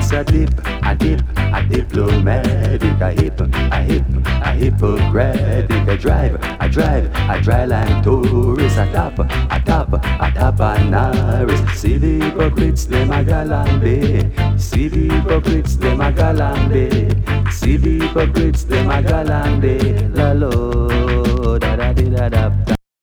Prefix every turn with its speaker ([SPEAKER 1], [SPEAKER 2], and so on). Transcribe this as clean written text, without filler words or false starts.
[SPEAKER 1] It's a diplomatic, a hypocritic, a dry land tourist, a top and Norris. See the hypocrites, them a galambe. See the hypocrites, them a galambe. See the hypocrites, them a galambe. La lo, da da di da da.